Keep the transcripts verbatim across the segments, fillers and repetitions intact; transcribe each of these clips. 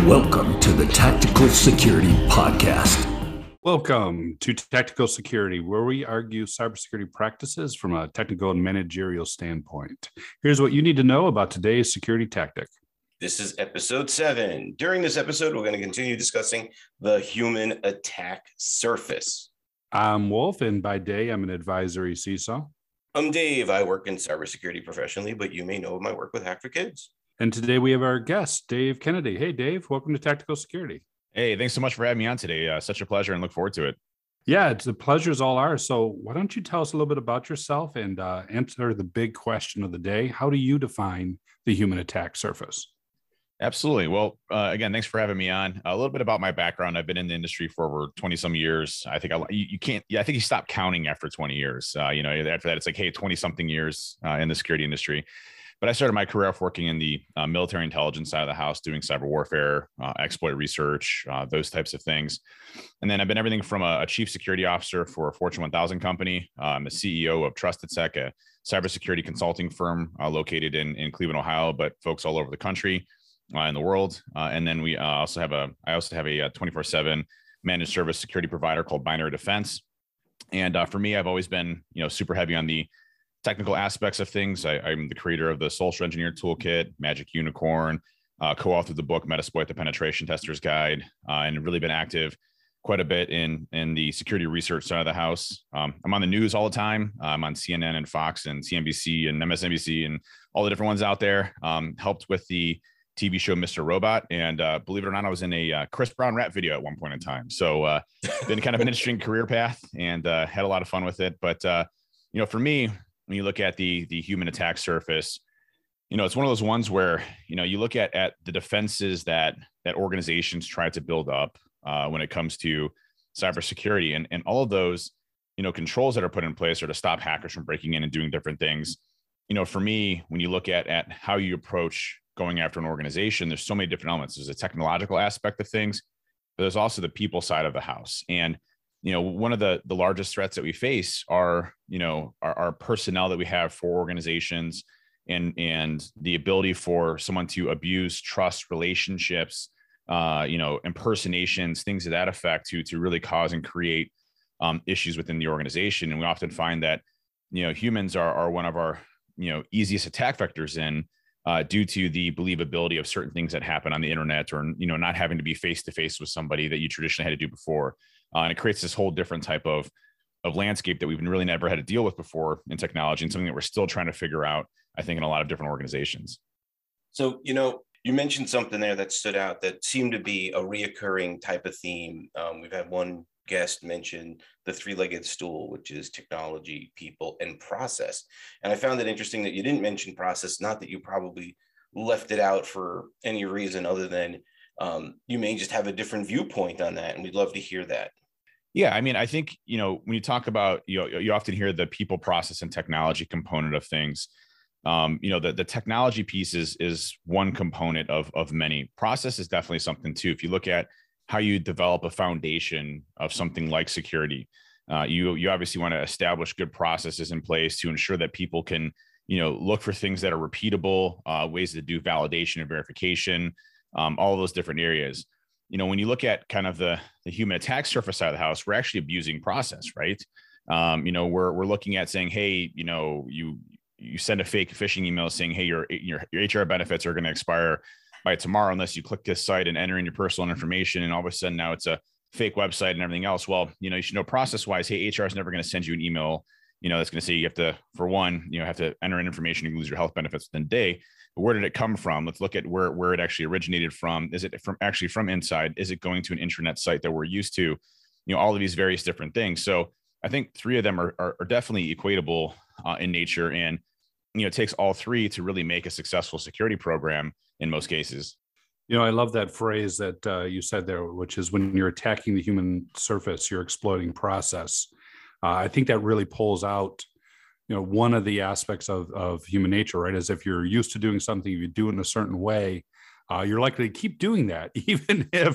Welcome to the Tactical Security Podcast. Welcome to Tactical Security, where we argue cybersecurity practices from a technical and managerial standpoint. Here's what you need to know about today's security tactic. This is episode seven. During this episode, we're going to continue discussing the human attack surface. I'm Wolf, and by day, I'm an advisory C I S O. I'm Dave. I work in cybersecurity professionally, but you may know my work with Hack for Kids. And today we have our guest, Dave Kennedy. Hey, Dave, welcome to Tactical Security. Hey, thanks so much for having me on today. Uh, such a pleasure and look forward to it. Yeah, it's the pleasure's all ours. So why don't you tell us a little bit about yourself and uh, answer the big question of the day. How do you define the human attack surface? Absolutely. Well, uh, again, thanks for having me on. A little bit about my background. I've been in the industry for over twenty some years. I think I, you, you can't, yeah, I think you stop counting after twenty years. Uh, you know, after that, it's like, hey, twenty something years uh, in the security industry. But I started my career off working in the uh, military intelligence side of the house, doing cyber warfare, uh, exploit research, uh, those types of things. And then I've been everything from a, a chief security officer for a Fortune one thousand company. Uh, I'm a C E O of Trusted Sec, a cybersecurity consulting firm uh, located in, in Cleveland, Ohio, but folks all over the country, uh, in the world. Uh, and then we uh, also have a, I also have a twenty-four seven managed service security provider called Binary Defense. And uh, for me, I've always been, you know, super heavy on the technical aspects of things. I, I'm the creator of the Social Engineer Toolkit, Magic Unicorn, uh, co-authored the book Metasploit: The Penetration Tester's Guide, uh, and really been active quite a bit in, in the security research side of the house. Um, I'm on the news all the time. I'm on C N N and Fox and C N B C and M S N B C and all the different ones out there. Um, helped with the T V show Mister Robot. And uh, believe it or not, I was in a uh, Chris Brown rap video at one point in time. So uh, been kind of an interesting career path and uh, had a lot of fun with it. But, uh, you know, for me, when you look at the the human attack surface, you know, it's one of those ones where, you know, you look at at the defenses that that organizations try to build up uh, when it comes to cybersecurity, and and all of those, you know, controls that are put in place are to stop hackers from breaking in and doing different things. You know, for me, when you look at at how you approach going after an organization, there's so many different elements. There's a technological aspect of things, but there's also the people side of the house. And you know, one of the, the largest threats that we face are, you know, our, our personnel that we have for organizations, and, and the ability for someone to abuse trust, relationships, uh, you know, impersonations, things of that effect to, to really cause and create um, issues within the organization. And we often find that, you know, humans are, are one of our, you know, easiest attack vectors in uh, due to the believability of certain things that happen on the internet, or, you know, not having to be face-to-face with somebody that you traditionally had to do before. Uh, and it creates this whole different type of, of landscape that we've really never had to deal with before in technology, and something that we're still trying to figure out, I think, in a lot of different organizations. So, you know, you mentioned something there that stood out that seemed to be a reoccurring type of theme. Um, we've had one guest mention the three-legged stool, which is technology, people, and process. And I found it interesting that you didn't mention process, not that you probably left it out for any reason other than um, you may just have a different viewpoint on that, and we'd love to hear that. Yeah, I mean, I think, you know, when you talk about, you know, you often hear the people, process, and technology component of things. Um, you know, the, the technology piece is, is one component of, of many. Process is definitely something too. If you look at how you develop a foundation of something like security, uh, you, you obviously want to establish good processes in place to ensure that people can, you know, look for things that are repeatable, uh, ways to do validation and verification, um, all of those different areas. You know, when you look at kind of the, the human attack surface side of the house, we're actually abusing process, right? Um, you know, we're, we're looking at saying, hey, you know, you, you send a fake phishing email saying, hey, your, your, your H R benefits are going to expire by tomorrow unless you click this site and enter in your personal information. And all of a sudden now it's a fake website and everything else. Well, you know, you should know process wise, hey, H R is never going to send you an email, you know, that's going to say you have to, for one, you know, have to enter in information, you lose your health benefits within a day. But where did it come from? Let's look at where, where it actually originated from. Is it from actually from inside? Is it going to an intranet site that we're used to? You know, all of these various different things. So I think three of them are, are, are definitely equatable uh, in nature. And, you know, it takes all three to really make a successful security program in most cases. You know, I love that phrase that uh, you said there, which is when you're attacking the human surface, you're exploiting process. Uh, I think that really pulls out, you know, one of the aspects of, of human nature, right? Is if you're used to doing something, you do it in a certain way, uh, you're likely to keep doing that, even if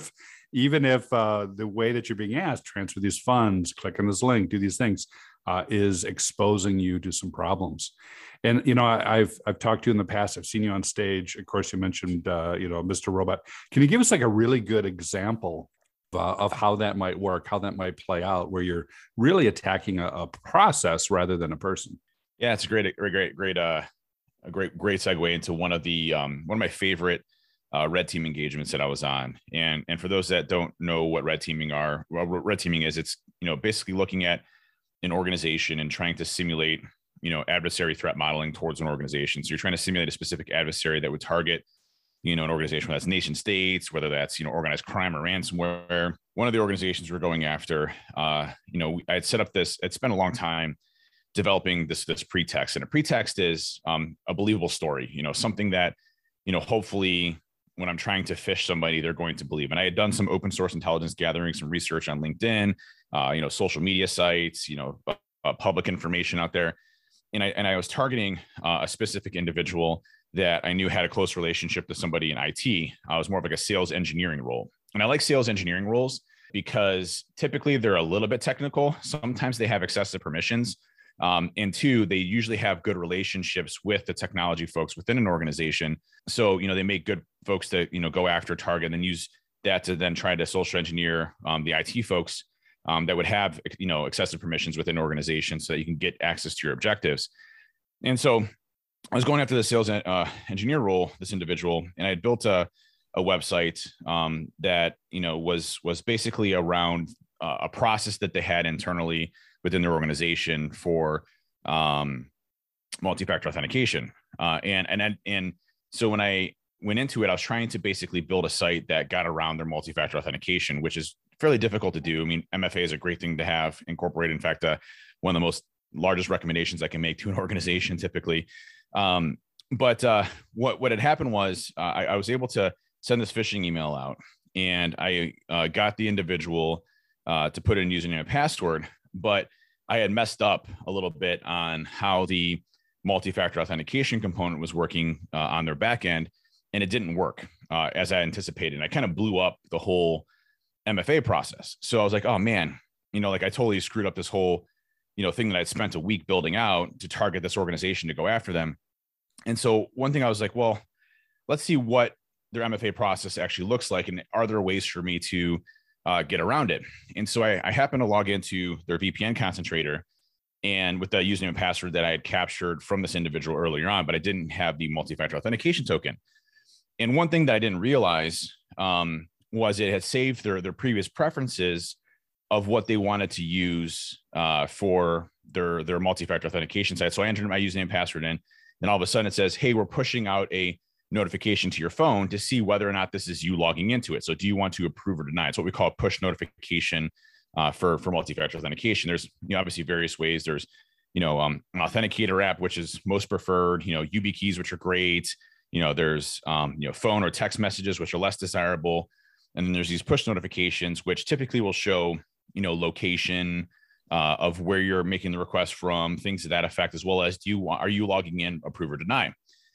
even if uh, the way that you're being asked, transfer these funds, click on this link, do these things, uh, is exposing you to some problems. And, you know, I, I've, I've talked to you in the past, I've seen you on stage. Of course, you mentioned, uh, you know, Mister Robot. Can you give us like a really good example uh, of how that might work, how that might play out, where you're really attacking a, a process rather than a person? Yeah, it's a great, great, great, uh, a great, great segue into one of the, um, one of my favorite uh, red team engagements that I was on. And, and for those that don't know what red teaming are, well, red teaming is, it's, you know, basically looking at an organization and trying to simulate, you know, adversary threat modeling towards an organization. So you're trying to simulate a specific adversary that would target, you know, an organization, whether that's nation states, whether that's, you know, organized crime or ransomware. One of the organizations we're going after, uh, you know, I had set up this, it's been a long time developing this, this pretext, and a pretext is um, a believable story, you know, something that, you know, hopefully when I'm trying to phish somebody, they're going to believe. And I had done some open source intelligence gathering, some research on LinkedIn, uh, you know, social media sites, you know, uh, public information out there. And I, and I was targeting uh, a specific individual that I knew had a close relationship to somebody in I T. Uh, it was more of like a sales engineering role. And I like sales engineering roles because typically they're a little bit technical. Sometimes they have excessive permissions. Um, and two, they usually have good relationships with the technology folks within an organization. So, you know, they make good folks to, you know, go after, target, and then use that to then try to social engineer um, the I T folks um, that would have, you know, excessive permissions within an organization so that you can get access to your objectives. And so I was going after the sales uh, engineer role, this individual, and I had built a, a website um, that, you know, was, was basically around uh, a process that they had internally within their organization for um, multi-factor authentication. Uh, and, and, and so when I went into it, I was trying to basically build a site that got around their multi-factor authentication, which is fairly difficult to do. I mean, M F A is a great thing to have incorporated. In fact, uh, one of the most largest recommendations I can make to an organization typically. Um, but uh, what, what had happened was uh, I, I was able to send this phishing email out, and I uh, got the individual uh, to put in username and password, but I had messed up a little bit on how the multi-factor authentication component was working uh, on their back end, and it didn't work uh, as I anticipated. And I kind of blew up the whole M F A process. So I was like, oh man, you know, like I totally screwed up this whole, you know, thing that I'd spent a week building out to target this organization to go after them. And so one thing I was like, well, let's see what their M F A process actually looks like, and are there ways for me to uh, get around it? And so I, I happened to log into their V P N concentrator, and with the username and password that I had captured from this individual earlier on, but I didn't have the multi-factor authentication token. And one thing that I didn't realize um, was it had saved their, their previous preferences of what they wanted to use uh, for their, their multi-factor authentication site. So I entered my username and password in, and all of a sudden it says, hey, we're pushing out a notification to your phone to see whether or not this is you logging into it. So do you want to approve or deny? It's what we call a push notification uh, for, for multi-factor authentication. There's, you know, obviously various ways. There's, you know, um, an authenticator app, which is most preferred, you know, YubiKeys, which are great. You know, there's, um, you know, phone or text messages, which are less desirable. And then there's these push notifications, which typically will show, you know, location uh, of where you're making the request from, things to that effect, as well as do you want, are you logging in, approve or deny?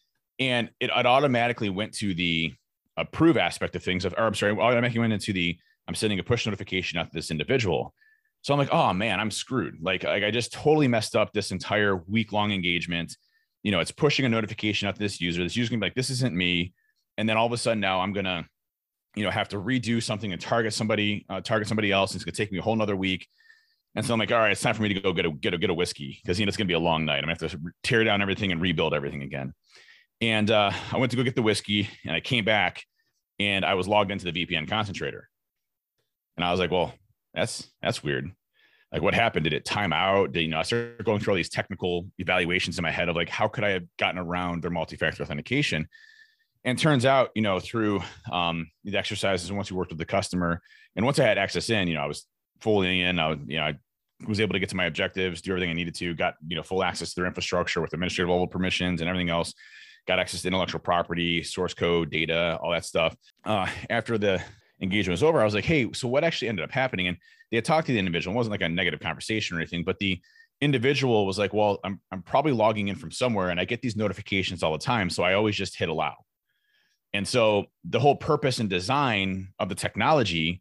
And it, it automatically went to the approve aspect of things of, or I'm sorry, automatically went into the, I'm sending a push notification out to this individual. So I'm like, oh man, I'm screwed. Like, like I just totally messed up this entire week long engagement. You know, it's pushing a notification out to this user. This user's gonna be like, this isn't me. And then all of a sudden now I'm gonna, you know, have to redo something and target somebody, uh, target somebody else. And it's gonna take me a whole nother week. And so I'm like, all right, it's time for me to go get a, get a, get a whiskey. Cause you know, it's gonna be a long night. I'm gonna have to tear down everything and rebuild everything again. And uh, I went to go get the whiskey, and I came back and I was logged into the V P N concentrator. And I was like, well, that's, that's weird. Like, what happened? Did it time out? Did, you know, I started going through all these technical evaluations in my head of like, how could I have gotten around their multi-factor authentication? And turns out, you know, through um, the exercises, once we worked with the customer, and once I had access in, you know, I was fully in, I was, you know, I was able to get to my objectives, do everything I needed to, got, you know, full access to their infrastructure with administrative level permissions and everything else, got access to intellectual property, source code, data, all that stuff. Uh, after the engagement was over, I was like, hey, so what actually ended up happening? And they had talked to the individual. It wasn't like a negative conversation or anything, but the individual was like, well, I'm, I'm probably logging in from somewhere and I get these notifications all the time. So I always just hit allow. And so the whole purpose and design of the technology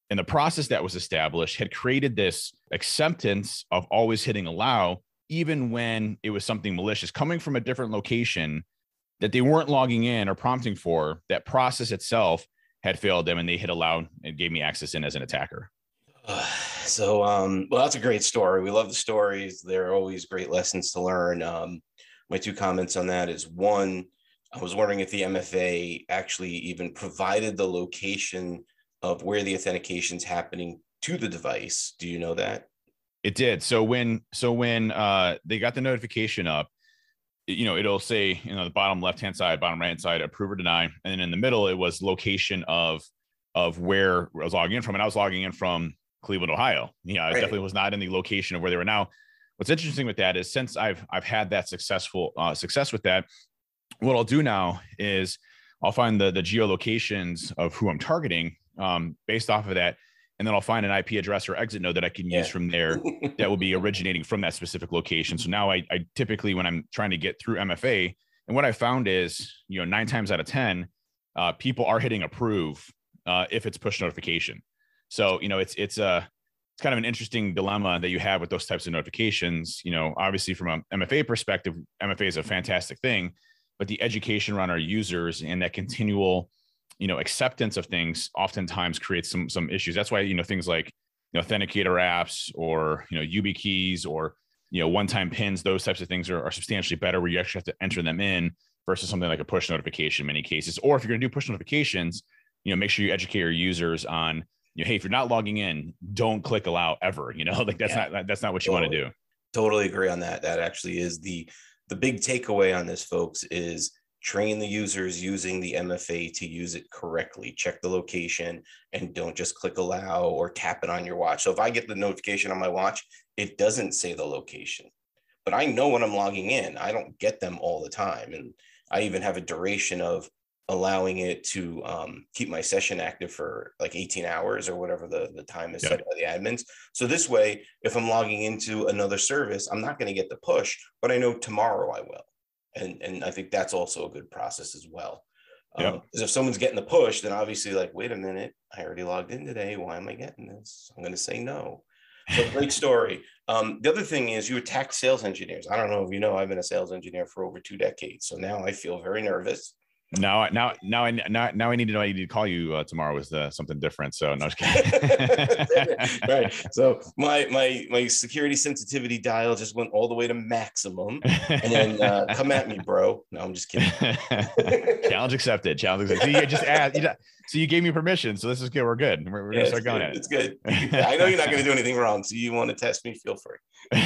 And the process that was established had created this acceptance of always hitting allow, even when it was something malicious coming from a different location that they weren't logging in or prompting for. That process itself had failed them, and they hit allow and gave me access in as an attacker. Uh, so, um, well, that's a great story. We love the stories. They're always great lessons to learn. Um, my two comments on that is, one, I was wondering if the M F A actually even provided the location of where the authentication is happening to the device. Do you know that? It did. So when, so when uh, they got the notification up, you know, it'll say, you know, the bottom left-hand side, bottom right-hand side, approve or deny. And then in the middle, it was location of, of where I was logging in from. And I was logging in from Cleveland, Ohio. Yeah, I Right. definitely was not in the location of where they were. Now, what's interesting with that is, since I've, I've had that successful uh, success with that, what I'll do now is I'll find the, the geolocations of who I'm targeting um, based off of that. And then I'll find an I P address or exit node that I can Yeah. use from there that will be originating from that specific location. So now I, I typically, when I'm trying to get through M F A, and what I found is, you know, nine times out of ten, uh, people are hitting approve uh, if it's push notification. So, you know, it's, it's a, it's kind of an interesting dilemma that you have with those types of notifications. You know, obviously from an M F A perspective, M F A is a fantastic thing, but the education around our users and that continual, you know, acceptance of things oftentimes creates some, some issues. That's why, you know, things like, you know, authenticator apps or, you know, YubiKeys or, you know, one-time pins, those types of things are, are substantially better, where you actually have to enter them in versus something like a push notification in many cases. Or if you're going to do push notifications, you know, make sure you educate your users on, you know, hey, if you're not logging in, don't click allow ever, you know, like that's Yeah. not, that's not what you Totally. want to do. Totally agree on that. That actually is the, the big takeaway on this, folks, is train the users using the M F A to use it correctly. Check the location and don't just click allow or tap it on your watch. So if I get the notification on my watch, it doesn't say the location, but I know when I'm logging in. I don't get them all the time. And I even have a duration of allowing it to um, keep my session active for like eighteen hours or whatever the, the time is Yeah. set by the admins. So this way, if I'm logging into another service, I'm not going to get the push, but I know tomorrow I will. And, and I think that's also a good process as well. Yep. Um, because if someone's getting the push, then obviously like, wait a minute, I already logged in today. Why am I getting this? I'm going to say no. So great story. Um, the other thing is, you attack sales engineers. I don't know if you know, I've been a sales engineer for over two decades. So now I feel very nervous. Now, now, now, I now, now I need to know I need to call you uh, tomorrow with uh, something different. So no, just kidding. Right. So my my my security sensitivity dial just went all the way to maximum. And then uh, come at me, bro. No, I'm just kidding. Challenge accepted. Challenge accepted. So you just asked. You just, so you gave me permission. So this is good. We're good. We're, we're Yeah, gonna start it's going good. at it. It's good. I know you're not going to do anything wrong. So you want to test me? Feel free.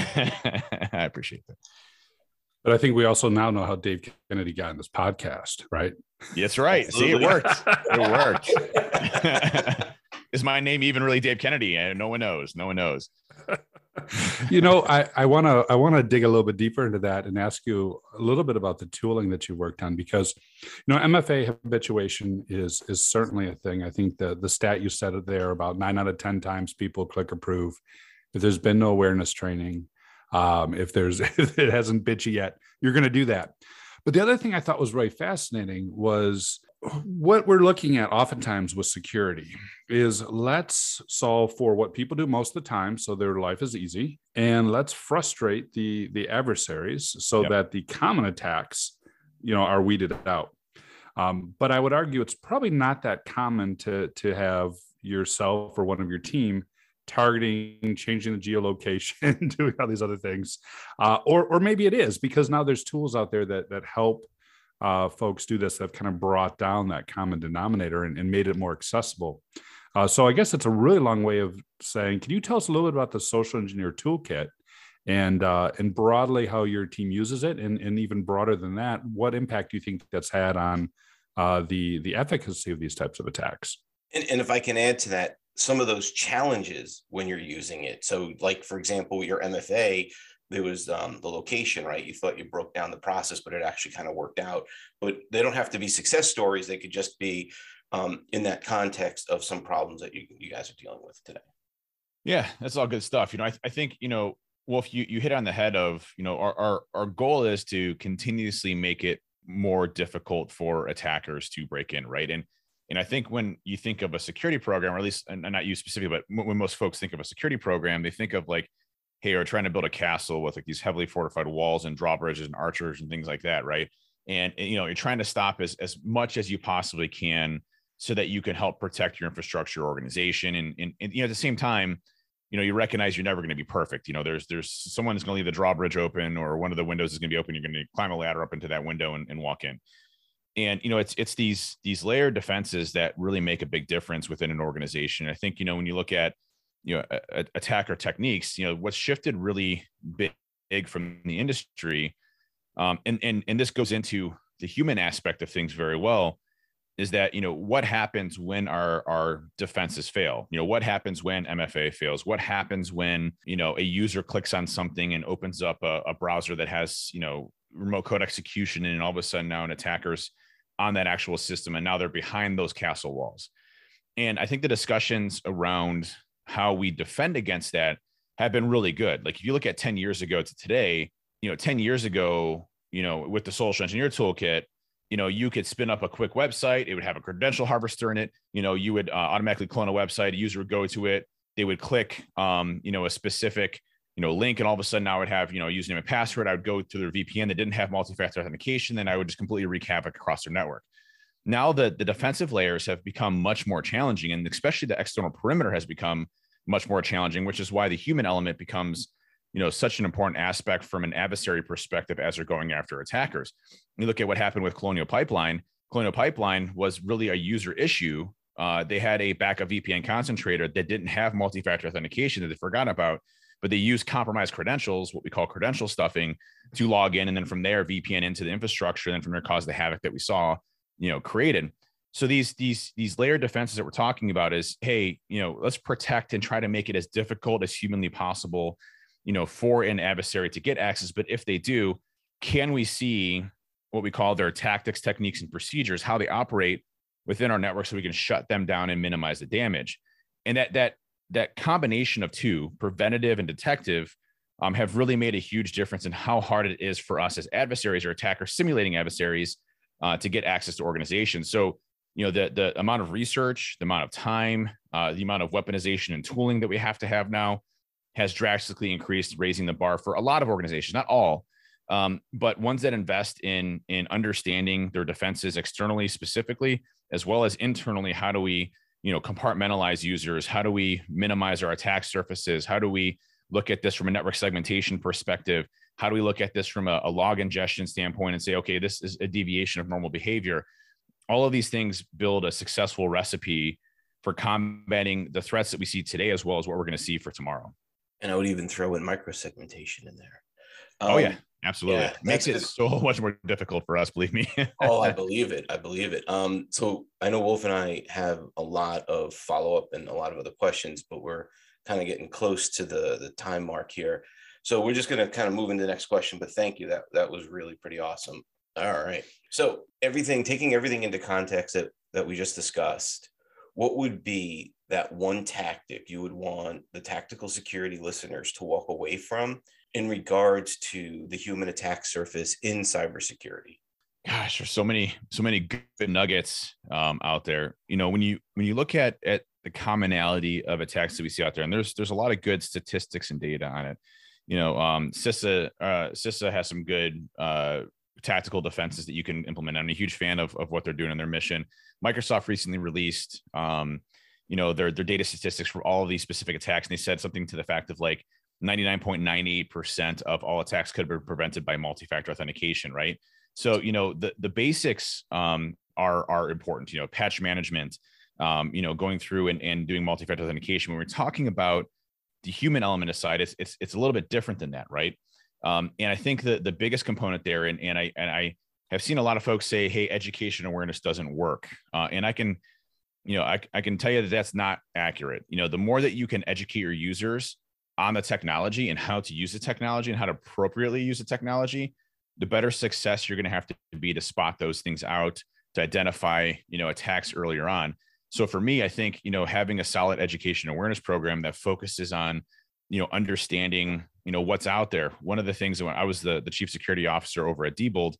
I appreciate that. But I think we also now know how Dave Kennedy got in this podcast, right? That's right. Absolutely. See, it worked. It worked. Is my name even really Dave Kennedy? And no one knows. No one knows. You know, I I want to I want to dig a little bit deeper into that and ask you a little bit about the tooling that you worked on, because, you know, M F A habituation is is certainly a thing. I think the the stat you said it there, about nine out of ten times people click approve. If there's been no awareness training, um, if there's if it hasn't bit you yet, you're going to do that. But the other thing I thought was really fascinating was what we're looking at oftentimes with security is, let's solve for what people do most of the time so their life is easy, and let's frustrate the the adversaries so Yep. that the common attacks, you know, are weeded out. Um, but I would argue it's probably not that common to to have yourself or one of your team targeting, changing the geolocation, doing all these other things, uh, or or maybe it is because now there's tools out there that that help uh, folks do this, that have kind of brought down that common denominator and, and made it more accessible. Uh, so I guess it's a really long way of saying, can you tell us a little bit about the social engineer toolkit and uh, and broadly how your team uses it, and, and even broader than that, what impact do you think that's had on uh, the the efficacy of these types of attacks? And, and if I can add to that, some of those challenges when you're using it. So like, for example, your M F A, there was um, the location, right? You thought you broke down the process, but it actually kind of worked out. But they don't have to be success stories. They could just be um, in that context of some problems that you, you guys are dealing with today. Yeah, that's all good stuff. You know, I, I think, you know, Wolf, you, you hit on the head of, you know, our, our, our goal is to continuously make it more difficult for attackers to break in, right? And And I think when you think of a security program, or at least, and not you specifically, but when most folks think of a security program, they think of like, hey, we're trying to build a castle with like these heavily fortified walls and drawbridges and archers and things like that, right? And, you know, you're trying to stop as, as much as you possibly can so that you can help protect your infrastructure organization. And, and, and you know, at the same time, you know, you recognize you're never going to be perfect. You know, there's there's someone that's going to leave the drawbridge open, or one of the windows is going to be open. You're going to climb a ladder up into that window and, and walk in. And, you know, it's, it's these, these layered defenses that really make a big difference within an organization. I think, you know, when you look at, you know, a, a attacker techniques, you know, what's shifted really big, big from the industry. Um, and, and, and this goes into the human aspect of things very well, is that, you know, what happens when our, our defenses fail? You know, what happens when M F A fails? What happens when, you know, a user clicks on something and opens up a, a browser that has, you know, remote code execution, and all of a sudden now an attacker's on that actual system, and now they're behind those castle walls. And I think the discussions around how we defend against that have been really good. Like if you look at ten years ago to today, you know, ten years ago, you know, with the social engineer toolkit, you know, you could spin up a quick website. It would have a credential harvester in it. You know, you would uh, automatically clone a website. A user would go to it. They would click, um, you know, a specific, you know, link. And all of a sudden now I would have, you know, username and password. I would go to their V P N that didn't have multi-factor authentication. Then I would just completely wreak havoc across their network. Now the, the defensive layers have become much more challenging, and especially the external perimeter has become much more challenging, which is why the human element becomes, you know, such an important aspect from an adversary perspective as they're going after attackers. You look at what happened with Colonial Pipeline. Colonial Pipeline was really a user issue. Uh, they had a backup V P N concentrator that didn't have multi-factor authentication that they forgot about, but they used compromised credentials, what we call credential stuffing, to log in. And then from there, V P N into the infrastructure, and then from there cause the havoc that we saw, you know, created. So these, these, these layered defenses that we're talking about is, hey, you know, let's protect and try to make it as difficult as humanly possible, you know, for an adversary to get access. But if they do, can we see what we call their tactics, techniques, and procedures, how they operate within our network, so we can shut them down and minimize the damage? And that, that, that combination of two, preventative and detective, um, have really made a huge difference in how hard it is for us as adversaries or attackers simulating adversaries uh, to get access to organizations. So, you know, the, the amount of research, the amount of time, uh, the amount of weaponization and tooling that we have to have now has drastically increased, raising the bar for a lot of organizations, not all, um, but ones that invest in, in understanding their defenses externally specifically, as well as internally. How do we, you know, compartmentalize users? How do we minimize our attack surfaces? How do we look at this from a network segmentation perspective? How do we look at this from a, a log ingestion standpoint and say, okay, this is a deviation of normal behavior? All of these things build a successful recipe for combating the threats that we see today, as well as what we're going to see for tomorrow. And I would even throw in microsegmentation in there. Um, oh yeah, absolutely. Yeah, Makes it so much more difficult for us, believe me. Oh, I believe it. I believe it. Um, so I know Wolf and I have a lot of follow-up and a lot of other questions, but we're kind of getting close to the, the time mark here. So we're just going to kind of move into the next question, but thank you. That, that was really pretty awesome. All right. So everything, taking everything into context that, that we just discussed, what would be that one tactic you would want the tactical security listeners to walk away from in regards to the human attack surface in cybersecurity? Gosh, there's so many, so many good nuggets um, out there. You know, when you when you look at at the commonality of attacks that we see out there, and there's there's a lot of good statistics and data on it. You know, um, CISA uh, CISA has some good uh, tactical defenses that you can implement. I'm a huge fan of of what they're doing in their mission. Microsoft recently released, um, you know, their their data statistics for all of these specific attacks, and they said something to the fact of like ninety-nine point nine eight percent of all attacks could be prevented by multi-factor authentication, right? So, you know, the, the basics um, are, are important, you know, patch management, um, you know, going through and, and doing multi-factor authentication. When we're talking about the human element aside, it's, it's, it's a little bit different than that, right? Um, and I think the, the biggest component there, and, and I, and I have seen a lot of folks say, hey, education awareness doesn't work. Uh, and I can, you know, I, I can tell you that that's not accurate. You know, the more that you can educate your users on the technology and how to use the technology and how to appropriately use the technology, the better success you're going to have to be to spot those things out, to identify, you know, attacks earlier on. So for me, I think, you know, having a solid education awareness program that focuses on, you know, understanding, you know, what's out there. One of the things that when I was the, the chief security officer over at Diebold,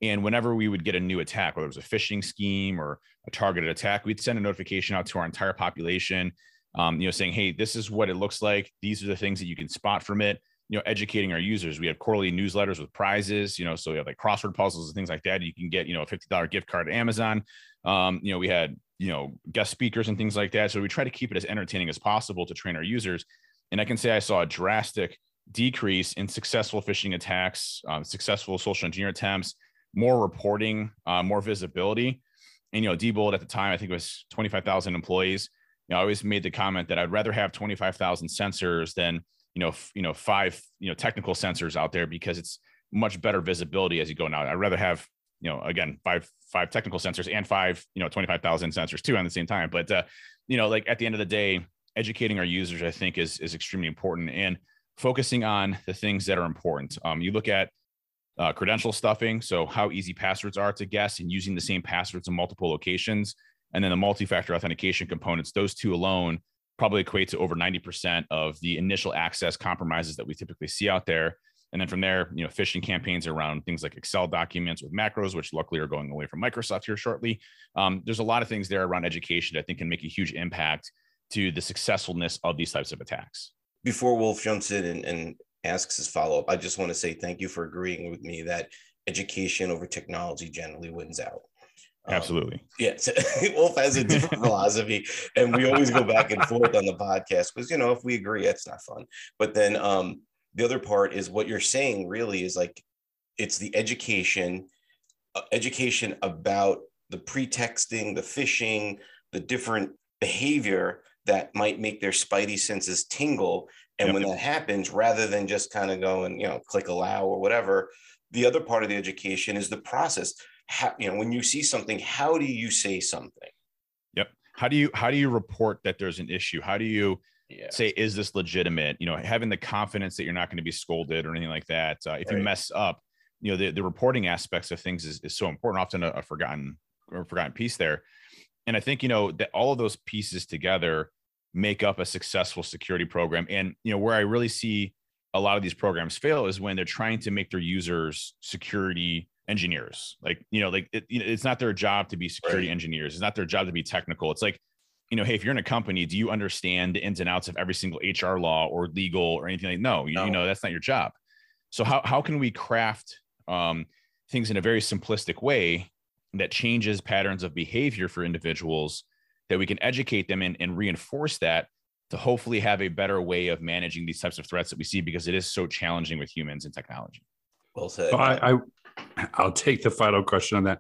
And whenever we would get a new attack, whether it was a phishing scheme or a targeted attack, we'd send a notification out to our entire population, um, you know, saying, hey, this is what it looks like. These are the things that you can spot from it, you know, educating our users. We have quarterly newsletters with prizes, you know, so we have like crossword puzzles and things like that. You can get, you know, a fifty dollars gift card to Amazon. Um, you know, we had, you know, guest speakers and things like that. So we try to keep it as entertaining as possible to train our users. And I can say I saw a drastic decrease in successful phishing attacks, um, successful social engineer attempts, more reporting, uh, more visibility. And, you know, Diebold at the time, I think it was twenty-five thousand employees. You know, I always made the comment that I'd rather have twenty-five thousand sensors than, you know, f- you know, five, you know, technical sensors out there, because it's much better visibility as you go now. I'd rather have, you know, again, five, five technical sensors and five, you know, twenty-five thousand sensors too on the same time. But, uh, you know, like at the end of the day, educating our users, I think is, is extremely important, and focusing on the things that are important. Um, you look at Uh, credential stuffing, so how easy passwords are to guess, and using the same passwords in multiple locations. And then the multi-factor authentication components, those two alone probably equate to over ninety percent of the initial access compromises that we typically see out there. And then from there, you know, phishing campaigns around things like Excel documents with macros, which luckily are going away from Microsoft here shortly. Um, there's a lot of things there around education that I think can make a huge impact to the successfulness of these types of attacks. Before Wolf jumps in and, and asks his follow-up, I just want to say thank you for agreeing with me that education over technology generally wins out. Um, Absolutely. Yes. Wolf has a different philosophy, and we always go back and forth on the podcast because, you know, if we agree, it's not fun. But then um, the other part is what you're saying really is like, it's the education, uh, education about the pretexting, the phishing, the different behavior that might make their spidey senses tingle. And yep. when that happens, rather than just kind of going, you know, click allow or whatever, the other part of the education is the process. How, you know, when you see something, how do you say something? Yep. How do you, how do you report that there's an issue? How do you yeah. say, is this legitimate? You know, having the confidence that you're not going to be scolded or anything like that. Uh, if right. you mess up, you know, the, the reporting aspects of things is, is so important, often a, a forgotten or forgotten piece there. And I think, you know, that all of those pieces together make up a successful security program. And, you know, where I really see a lot of these programs fail is when they're trying to make their users security engineers. Like, you know, like it, it's not their job to be security right. engineers. It's not their job to be technical. It's like, you know, hey, if you're in a company, do you understand the ins and outs of every single H R law or legal or anything like, no, you, no. you know, that's not your job. So how, how can we craft um, things in a very simplistic way that changes patterns of behavior for individuals, that we can educate them and, and reinforce that to hopefully have a better way of managing these types of threats that we see, because it is so challenging with humans and technology. Well said. So I, I, I'll take the final question on that.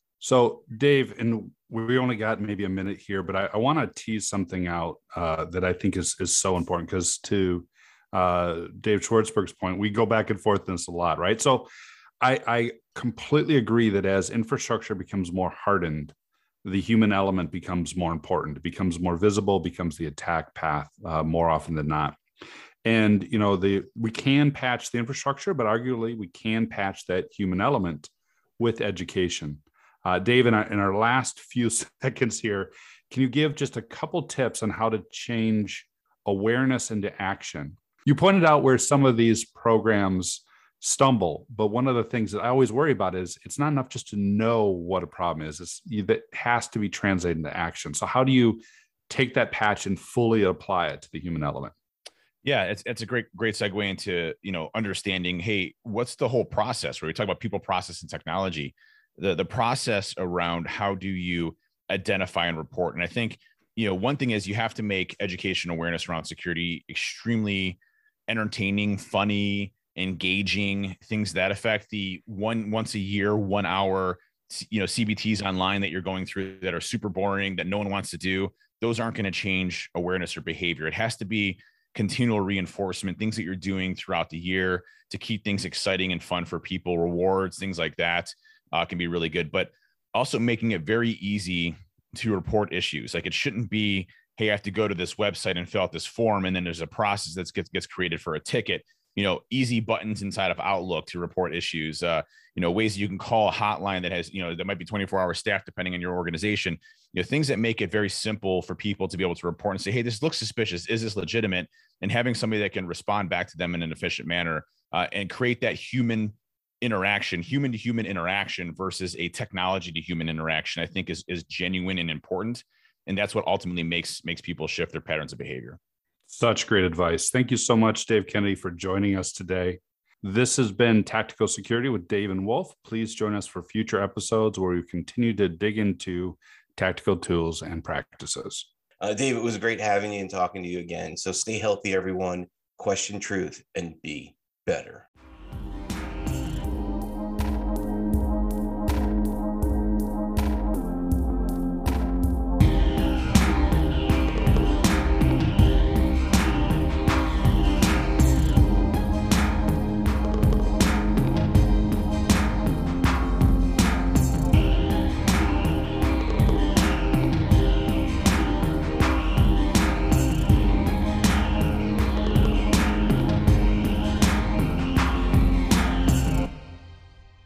So Dave, and we only got maybe a minute here, but I, I want to tease something out uh, that I think is, is so important, because to uh, Dave Schwartzberg's point, we go back and forth in this a lot, right? So I, I completely agree that as infrastructure becomes more hardened, the human element becomes more important. It becomes more visible, becomes the attack path uh, more often than not. And, you know, the we can patch the infrastructure, but arguably we can patch that human element with education. Uh, Dave, in our, in our last few seconds here, can you give just a couple tips on how to change awareness into action? You pointed out where some of these programs stumble, but one of the things that I always worry about is it's not enough just to know what a problem is. It's, it has to be translated into action. So how do you take that patch and fully apply it to the human element? Yeah, it's it's a great great segue into, you know, understanding, hey, what's the whole process? Where we talk about people, process, and technology, the the process around how do you identify and report. And I think, you know, one thing is you have to make education awareness around security extremely entertaining, funny, engaging, things that affect the one once a year, one hour, you know, C B Ts online that you're going through that are super boring, that no one wants to do. Those aren't going to change awareness or behavior. It has to be continual reinforcement, things that you're doing throughout the year to keep things exciting and fun for people, rewards, things like that uh, can be really good. But also making it very easy to report issues. Like, it shouldn't be, hey, I have to go to this website and fill out this form, and then there's a process that gets, gets created for a ticket. You know, easy buttons inside of Outlook to report issues, uh, you know, ways you can call a hotline that has, you know, that might be twenty-four hour staff depending on your organization, you know, things that make it very simple for people to be able to report and say, hey, this looks suspicious. Is this legitimate? And having somebody that can respond back to them in an efficient manner uh, and create that human interaction, human to human interaction versus a technology to human interaction, I think is, is genuine and important. And that's what ultimately makes, makes people shift their patterns of behavior. Such great advice. Thank you so much, Dave Kennedy, for joining us today. This has been Tactical Security with Dave and Wolf. Please join us for future episodes where we continue to dig into tactical tools and practices. Uh, Dave, it was great having you and talking to you again. So stay healthy, everyone. Question truth and be better.